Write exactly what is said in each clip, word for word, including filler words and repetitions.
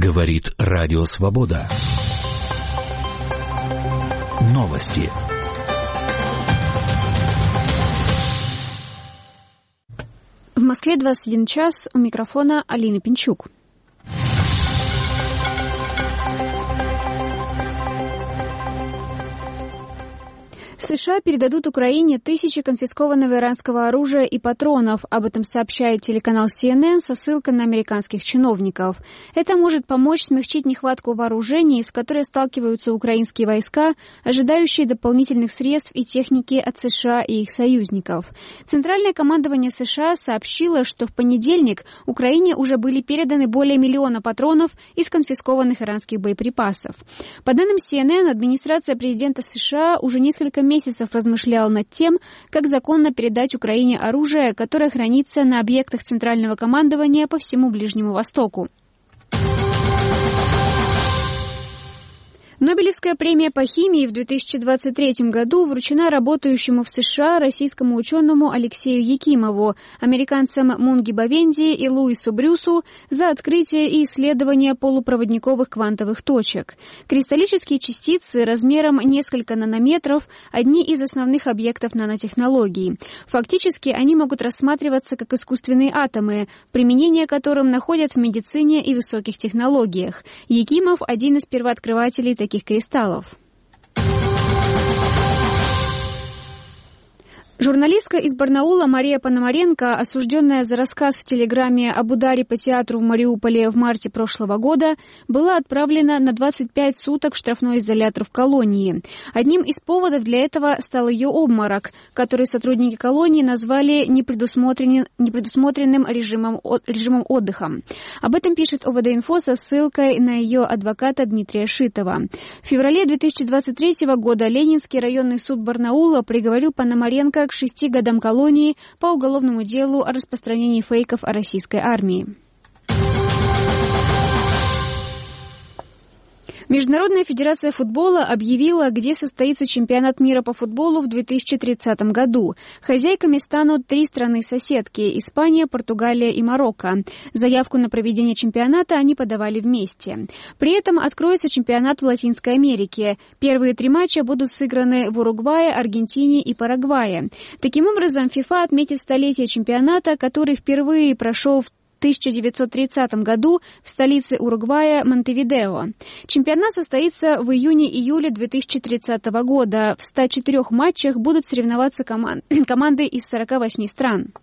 Говорит Радио Свобода. Новости. В Москве двадцать один час, у микрофона Алина Пинчук. США передадут Украине тысячи конфискованного иранского оружия и патронов. Об этом сообщает телеканал си эн эн со ссылкой на американских чиновников. Это может помочь смягчить нехватку вооружений, с которой сталкиваются украинские войска, ожидающие дополнительных средств и техники от США и их союзников. Центральное командование США сообщило, что в понедельник Украине уже были переданы более миллиона патронов из конфискованных иранских боеприпасов. По данным си эн эн, администрация президента США уже несколько месяцев месяцев размышлял над тем, как законно передать Украине оружие, которое хранится на объектах Центрального командования по всему Ближнему Востоку. Нобелевская премия по химии в две тысячи двадцать третьем году вручена работающему в США российскому ученому Алексею Якимову, американцам Мунги Бовенди и Луису Брюсу за открытие и исследование полупроводниковых квантовых точек. Кристаллические частицы размером несколько нанометров – одни из основных объектов нанотехнологий. Фактически они могут рассматриваться как искусственные атомы, применение которым находят в медицине и высоких технологиях. Якимов – один из первооткрывателей таких кристаллов. Журналистка из Барнаула Мария Пономаренко, осужденная за рассказ в телеграмме об ударе по театру в Мариуполе в марте прошлого года, была отправлена на двадцать пять суток в штрафной изолятор в колонии. Одним из поводов для этого стал ее обморок, который сотрудники колонии назвали непредусмотренным, непредусмотренным режимом, режимом отдыха. Об этом пишет о вэ дэ-инфо со ссылкой на ее адвоката Дмитрия Шитова. В феврале две тысячи двадцать третьего года Ленинский районный суд Барнаула приговорил Пономаренко к шести годам колонии по уголовному делу о распространении фейков о российской армии. Международная федерация футбола объявила, где состоится чемпионат мира по футболу в две тысячи тридцатом году. Хозяйками станут три страны-соседки – Испания, Португалия и Марокко. Заявку на проведение чемпионата они подавали вместе. При этом откроется чемпионат в Латинской Америке. Первые три матча будут сыграны в Уругвае, Аргентине и Парагвае. Таким образом, ФИФА отметит столетие чемпионата, который впервые прошел в тысяча девятьсот тридцатом году в столице Уругвая Монтевидео. Чемпионат состоится в июне-июле две тысячи тридцатого года. В ста четырёх матчах будут соревноваться коман- команды из сорока восьми стран.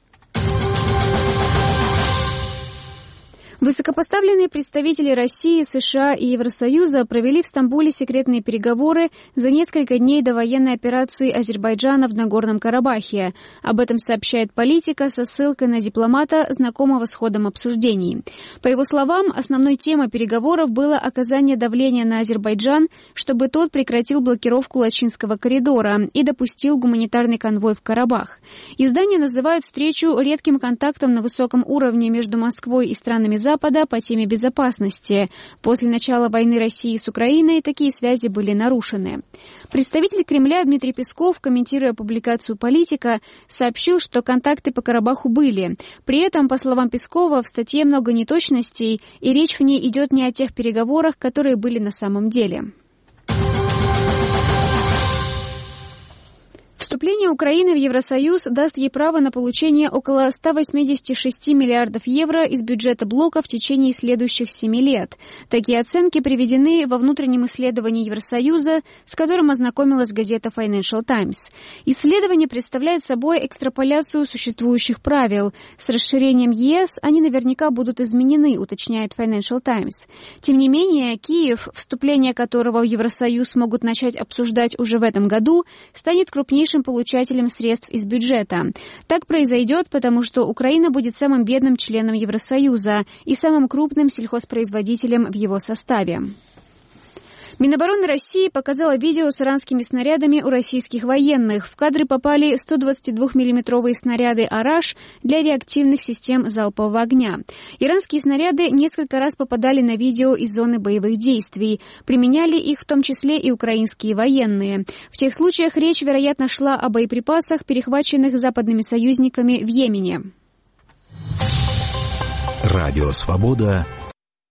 Высокопоставленные представители России, США и Евросоюза провели в Стамбуле секретные переговоры за несколько дней до военной операции Азербайджана в Нагорном Карабахе. Об этом сообщает Политика со ссылкой на дипломата, знакомого с ходом обсуждений. По его словам, основной темой переговоров было оказание давления на Азербайджан, чтобы тот прекратил блокировку Лачинского коридора и допустил гуманитарный конвой в Карабах. Издание называет встречу редким контактом на высоком уровне между Москвой и странами Запада Запада по теме безопасности. После начала войны России с Украиной такие связи были нарушены. Представитель Кремля Дмитрий Песков, комментируя публикацию «Политика», сообщил, что контакты по Карабаху были. При этом, по словам Пескова, в статье много неточностей, и речь в ней идет не о тех переговорах, которые были на самом деле. Вступление Украины в Евросоюз даст ей право на получение около ста восьмидесяти шести миллиардов евро из бюджета блока в течение следующих семи лет. Такие оценки приведены во внутреннем исследовании Евросоюза, с которым ознакомилась газета Financial Times. Исследование представляет собой экстраполяцию существующих правил. С расширением е эс они наверняка будут изменены, уточняет Financial Times. Тем не менее, Киев, вступление которого в Евросоюз могут начать обсуждать уже в этом году, станет крупнейшим получателем средств из бюджета. Так произойдет, потому что Украина будет самым бедным членом Евросоюза и самым крупным сельхозпроизводителем в его составе. Минобороны России показала видео с иранскими снарядами у российских военных. В кадры попали сто двадцатидвухмиллиметровые снаряды «Араш» для реактивных систем залпового огня. Иранские снаряды несколько раз попадали на видео из зоны боевых действий. Применяли их в том числе и украинские военные. В тех случаях речь, вероятно, шла о боеприпасах, перехваченных западными союзниками в Йемене. Радио «Свобода»